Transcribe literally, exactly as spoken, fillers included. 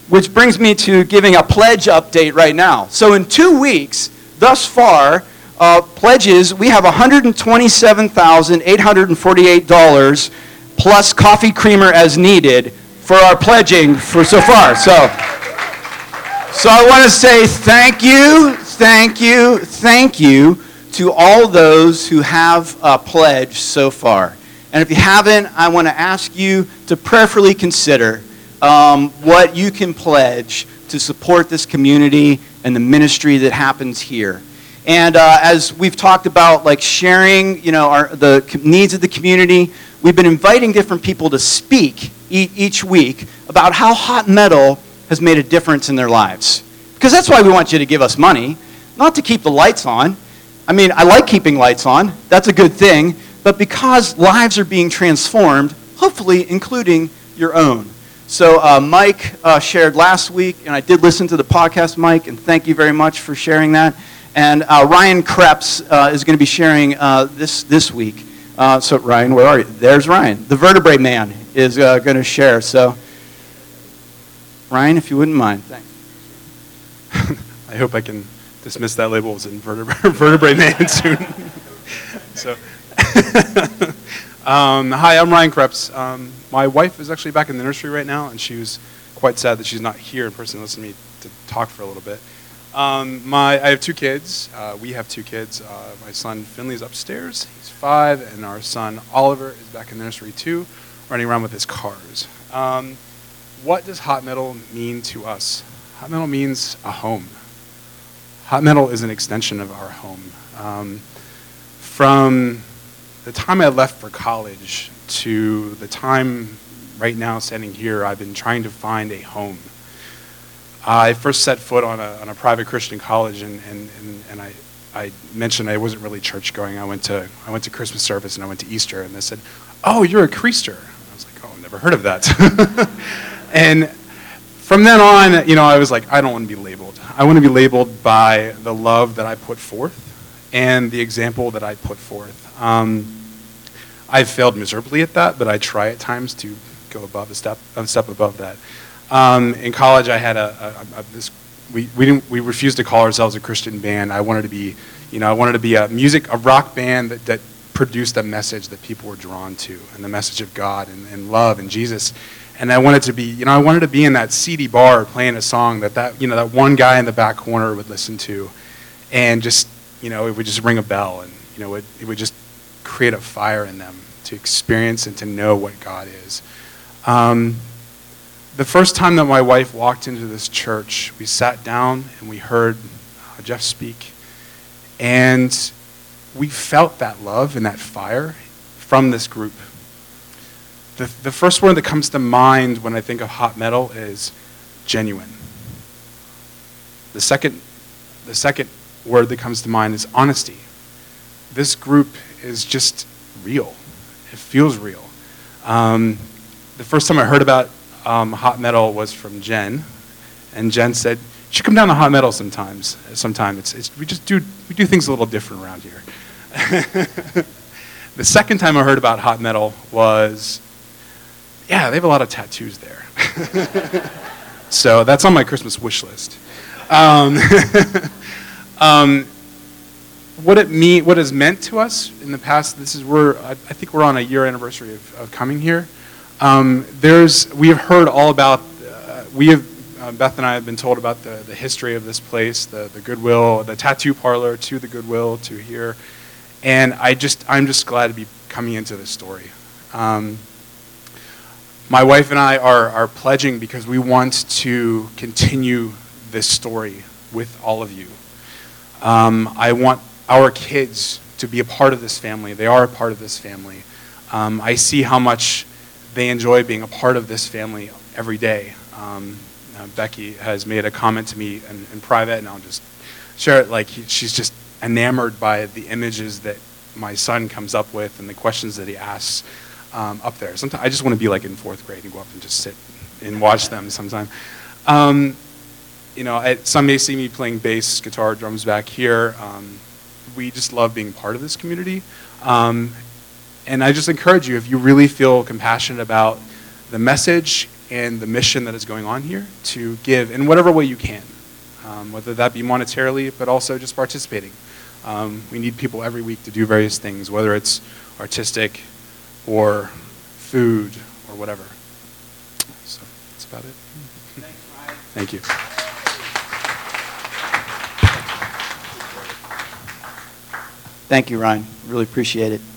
which brings me to giving a pledge update right now. So in two weeks, thus far, uh, pledges, we have one hundred twenty-seven thousand eight hundred forty-eight dollars plus coffee creamer as needed for our pledging for so far. So, so I want to say thank you, thank you, thank you to all those who have uh, pledged so far. And if you haven't, I want to ask you to prayerfully consider Um, what you can pledge to support this community and the ministry that happens here. And uh, as we've talked about, like sharing, you know, our, the needs of the community, we've been inviting different people to speak e- each week about how hot metal has made a difference in their lives. Because that's why we want you to give us money, not to keep the lights on. I mean, I like keeping lights on. That's a good thing. But because lives are being transformed, hopefully including your own. So uh, Mike uh, shared last week, and I did listen to the podcast, Mike, and thank you very much for sharing that. And uh, Ryan Krebs uh, is going to be sharing uh, this this week. Uh, so Ryan, where are you? There's Ryan. The Vertebrae Man is uh, going to share. So Ryan, if you wouldn't mind. Thanks. I hope I can dismiss that label as Vertebrae, Vertebrae Man soon. so. Um, hi, I'm Ryan Krebs. Um, my wife is actually back in the nursery right now, and she was quite sad that she's not here in person to listen to me to talk for a little bit. Um, my, I have two kids. Uh, we have two kids. Uh, my son Finley is upstairs. He's five, and our son Oliver is back in the nursery too, running around with his cars. Um, what does hot metal mean to us? Hot metal means a home. Hot metal is an extension of our home. Um, from the time I left for college to the time right now standing here, I've been trying to find a home. I first set foot on a, on a private Christian college, and, and, and, and I, I mentioned I wasn't really church going. I went to I went to Christmas service and I went to Easter, and they said, "Oh, you're a Creaster." And I was like, "Oh, I've never heard of that." And from then on, you know, I was like, I don't want to be labeled. I want to be labeled by the love that I put forth and the example that I put forth. Um, I've failed miserably at that, but I try at times to go above a step, a step above that. Um, in college, I had a, a, a this. We we didn't we refused to call ourselves a Christian band. I wanted to be, you know, I wanted to be a music, a rock band that, that produced a message that people were drawn to, and the message of God and, and love and Jesus. And I wanted to be, you know, I wanted to be in that seedy bar playing a song that that you know that one guy in the back corner would listen to, and just, you know, it would just ring a bell, and you know, it, it would just create a fire in them to experience and to know what God is. Um, the first time that my wife walked into this church, we sat down and we heard uh, Jeff speak, and we felt that love and that fire from this group. The, the first word that comes to mind when I think of hot metal is genuine. The second, the second word that comes to mind is honesty. This group is just real. It feels real. Um, the first time I heard about um, hot metal was from Jen, and Jen said, "You should come down to hot metal sometimes. Sometime it's, it's we just do we do things a little different around here." The second time I heard about hot metal was, yeah, they have a lot of tattoos there. So that's on my Christmas wish list. Um, um, what it mean, what has meant to us in the past, this is we're I, I think we're on a year anniversary of, of coming here. Um, there's we have heard all about uh, we have uh, Beth and I have been told about the, the history of this place, the the Goodwill, the tattoo parlor to the Goodwill to here, and I just I'm just glad to be coming into this story. Um, my wife and I are are pledging because we want to continue this story with all of you. Um, I want our kids to be a part of this family. They are a part of this family. Um, I see how much they enjoy being a part of this family every day. Um, uh, Becky has made a comment to me in, in private, and I'll just share it. Like he, she's just enamored by the images that my son comes up with and the questions that he asks um, up there. Sometimes I just want to be like in fourth grade and go up and just sit and watch them sometime. Um, you know, I, some may see me playing bass, guitar, drums back here. Um, we just love being part of this community. Um, and I just encourage you, if you really feel compassionate about the message and the mission that is going on here to give in whatever way you can, um, whether that be monetarily, but also just participating. Um, we need people every week to do various things, whether it's artistic or food or whatever. So that's about it. Thanks, Ryan. Thank you. Thank you, Ryan. Really appreciate it.